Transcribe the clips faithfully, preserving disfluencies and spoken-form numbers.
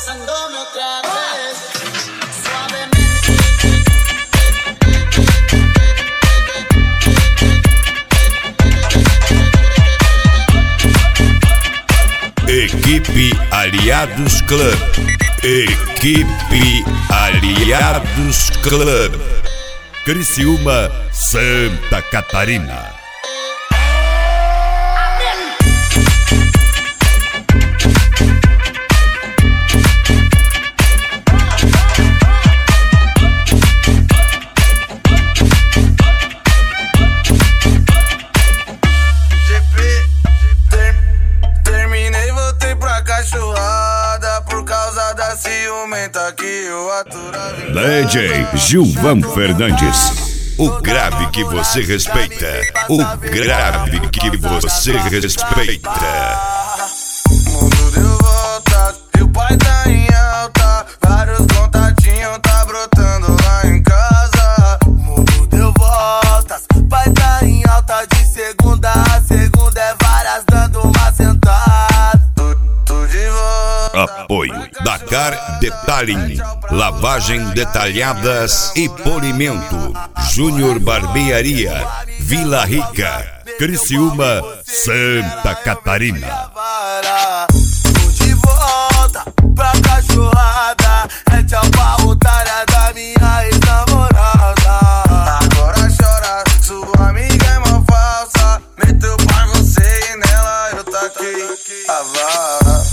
besándome otra vez, Equipe Aliados Club. Equipe Aliados Club. Criciúma, Santa Catarina. D J Gilvan Fernandes. O grave que você respeita. O grave que você respeita. Mundo deu volta e o pai tá em alta. Vários contatinhos tá brotando lá em casa. Mundo deu voltas, pai tá em alta. De segunda a segunda é várias dando uma sentada. Tudo de volta. Apoio Dakar Detailing, lavagem detalhadas e polimento. Júnior Barbearia, Vila Rica, Criciúma, Santa Catarina. Tô de volta pra cachorrada. É tchau pra otária da minha ex-namorada. Agora chora, sua amiga é mal falsa. Meteu pra você e nela eu taquei a vara.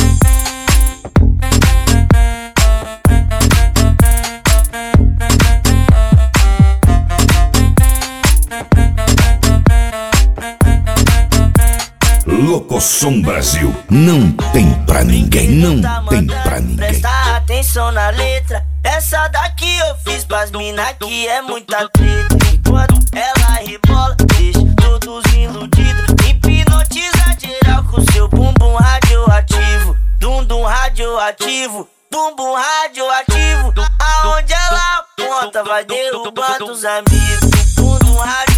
Locosom Brasil, não tem pra ninguém, não tem pra ninguém. Presta atenção na letra, essa daqui eu fiz pras mina que é muita treta. E quando ela rebola, deixa todos iludidos. Hipnotiza geral com seu bumbum radioativo. Dum-dum radioativo, bumbum radioativo. Aonde ela aponta vai derrubando os amigos. Bumbum radioativo.